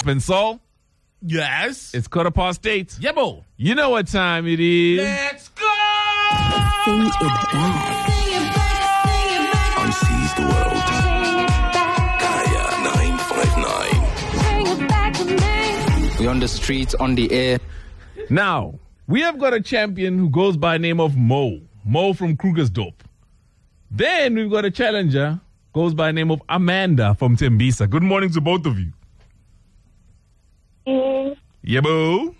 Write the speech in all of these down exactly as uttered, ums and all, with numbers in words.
And Saul, Yes. it's quarter past eight. Yebo. You know what time it is. Let's go. Sing it back. On Seize the World. Kaya nine five nine. We're on the streets, on the air. Now, we have got a champion who goes by the name of Mo. Mo from Krugersdorp. Then we've got a challenger, goes by the name of Amanda from Tembisa. Good morning to both of you. Mm. Yebo.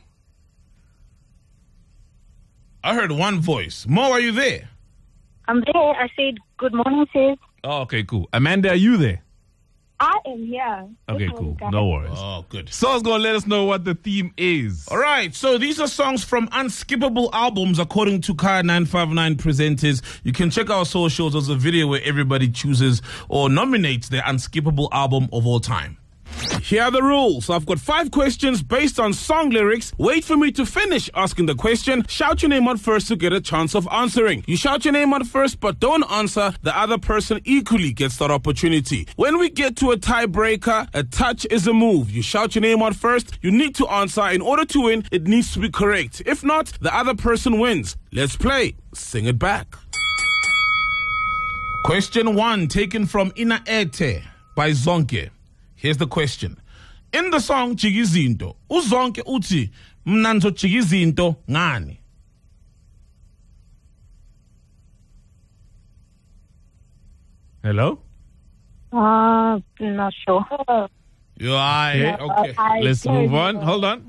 I heard one voice. Mo, are you there? I'm there. I said, good morning, sis. Oh, okay, cool. Amanda, are you there? I am here. Okay, Good cool. morning, guys. No worries. Oh, good. Saul's going to let us know what the theme is. All right, so these are songs from unskippable albums according to Kaya nine five nine presenters. You can check our socials. There's a video where everybody chooses or nominates their unskippable album of all time. Here are the rules. I've got five questions based on song lyrics. Wait for me to finish asking the question. Shout your name out first to get a chance of answering. You shout your name out first, but don't answer. The other person equally gets that opportunity. When we get to a tiebreaker, a touch is a move. You shout your name out first. You need to answer. In order to win, it needs to be correct. If not, the other person wins. Let's play. Sing it back. Question one, taken from Ina Ete by Zonke. Here's the question. In the song Chigizinto, uZonke uthi mna ngizojikizinto ngani? Hello? Uh, not sure. You are okay. okay. I Let's don't move on. know. Hold on.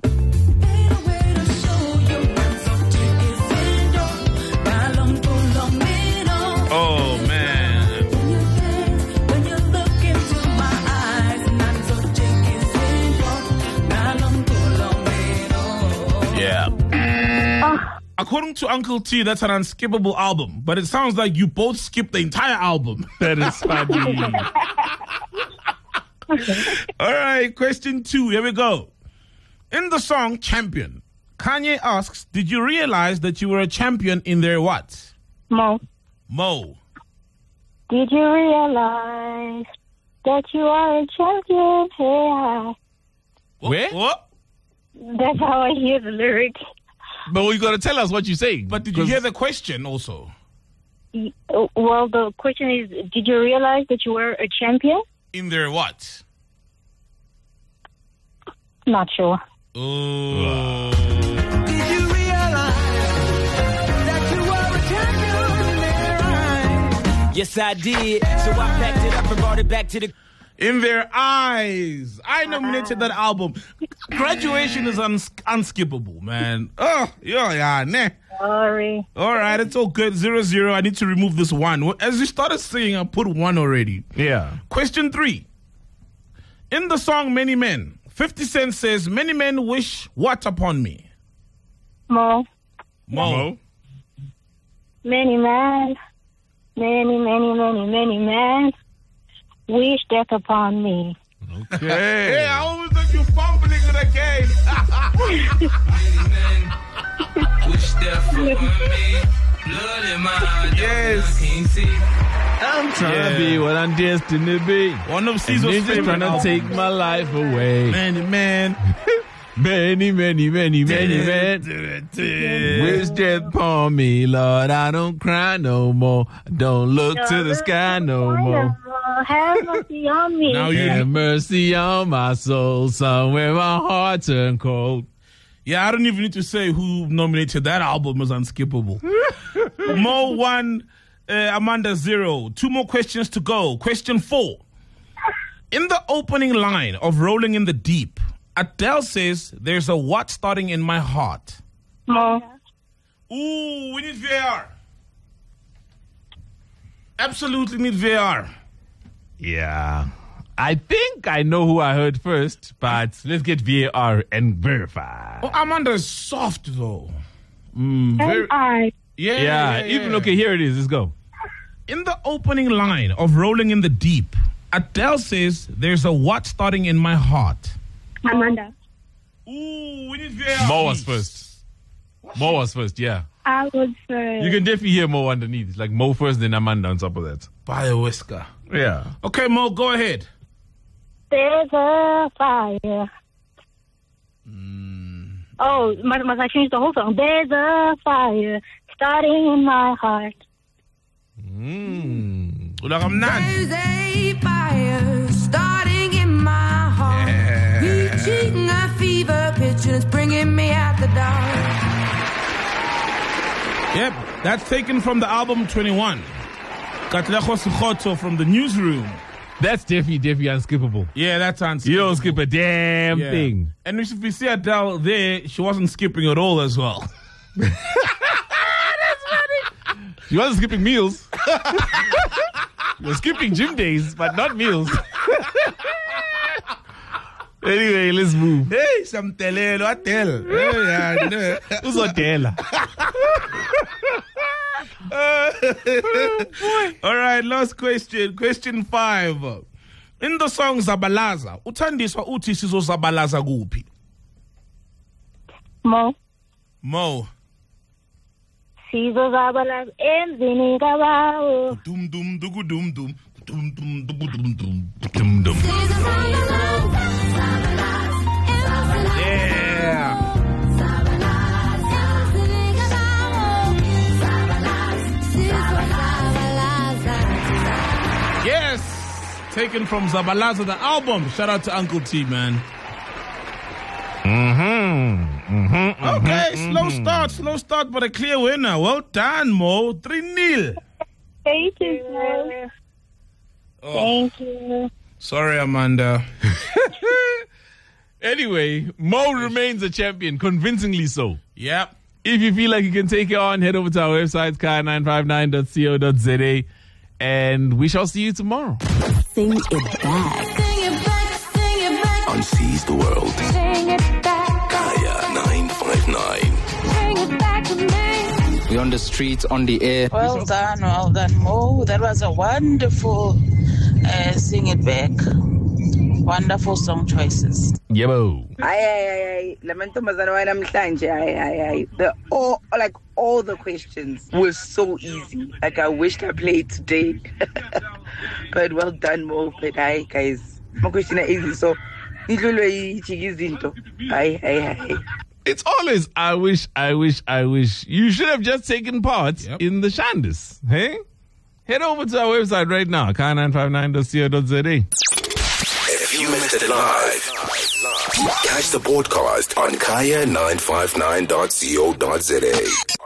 Oh man. Yeah. Ah, According to Uncle T, that's an unskippable album, but it sounds like you both skipped the entire album. That is funny. All right, question two. Here we go. In the song Champion, Kanye asks, did you realize that you were a champion in their what? Mo, Mo. did you realize that you are a champion? Yeah. Where? What? That's how I hear the lyric. But you got to tell us what you say. But did you hear the question also? Y- uh, Well, the question is, did you realize that you were a champion? In their what? Not sure. Oh. Yes, I did. So I packed it up and brought it back to the... In Their Eyes. I nominated that album. Graduation is uns- unskippable, man. Oh, yeah, yeah, nah. Sorry. All right, it's all good. Zero, zero. I need to remove this one. As you started singing, I put one already. Yeah. Question three. In the song Many Men, fifty Cent says, many men wish what upon me? Mo, Mo. many men, many, many, many, many men wish death upon me. Okay. Hey, I always think you're fumbling it again. Wish death upon me. Blood in my eyes. Yes. Can't see. I'm trying Yeah. to be what I'm destined to be. One of And Caesar's you're just favorite trying to albums. take my life away. Many men. Many, many, many, many, many. Wish death upon me, Lord. I don't cry no more. Don't look to the sky no more. Have mercy on me. Now you Have mercy on my soul. Somewhere my heart turned cold. Yeah, I don't even need to say who nominated that album as unskippable. Mo one, uh, Amanda zero. Two more questions to go. Question four. In the opening line of Rolling in the Deep, Adele says, there's a what starting in my heart? Mo, Ooh, we need V A R. Absolutely need V A R. Yeah. I think I know who I heard first, but let's get V A R and verify. Oh, Amanda is soft, though. Mm, and ver- I. Yeah, yeah, yeah, even yeah. okay, here it is. Let's go. In the opening line of Rolling in the Deep, Adele says, there's a what starting in my heart? Amanda. Ooh, we need V A R. Mo was first. Mo was first, yeah. I would say. You can definitely hear Mo underneath. It's like Mo first, then Amanda on top of that. Bio-whisker. Yeah. Okay, Mo, go ahead. There's a fire Mm. Oh, must, must I change the whole song? There's a fire starting in my heart. Mm. There's a fire starting in my heart. Yeah. Reaching a fever pitch and it's bringing me out the dark. Yep, that's taken from the album twenty-one. Katlego Sukhoto from the Newsroom. That's definitely, definitely unskippable. Yeah, that's unskippable. You don't skip a damn Yeah. thing. And if we see Adele there, she wasn't skipping at all as well. She wasn't skipping meals. You're skipping gym days, but not meals. Anyway, let's move. Hey, some telelo, Adele. Hey, yeah, no. Uzodela. All right, last question. Question five. In the song Zabalaza, uthandiswa uthi sizozabalaza kuphi? Mo. Mo. Sizozabalaza emzini kabawo. Dum dum dugu dum dum. Dum dum dugu dum dum. Dum dum. Yeah. Yes. Taken from Zabalaza, the album. Shout out to Uncle T, man. Mm-hmm. Mm-hmm. Okay, mm-hmm, slow mm-hmm. start, slow start, but a clear winner. Well done, Mo. three nil. Thank you, sir. Oh, Thank you. sorry, Amanda. Anyway, Mo remains a champion, convincingly so. Yep. If you feel like you can take it on, head over to our website, kaya nine five nine dot co dot z a, and we shall see you tomorrow. Sing it back. Sing it back, sing it back, On Seize the World. Sing it back. Kaya nine five nine. Bring it back to me. We're on the streets, on the air. Well done, well done, Mo. That was a wonderful uh, sing it back. Wonderful song choices. Yebo. Ay, ay, ay, ay. Lamantombazane wanamhlanje. Ay, ay, ay. The all, like all the questions were so easy. Like I wished I played today. But well done, Mo. But hi, guys. My question is easy. So, idlulwe ichikizinto. Ay, ay, ay. It's always, I wish, I wish, I wish. You should have just taken part Yep. in the Shandis. Hey? Head over to our website right now, kaya nine five nine dot co dot z a. If you missed it live, catch the podcast on kaya nine five nine dot co dot z a.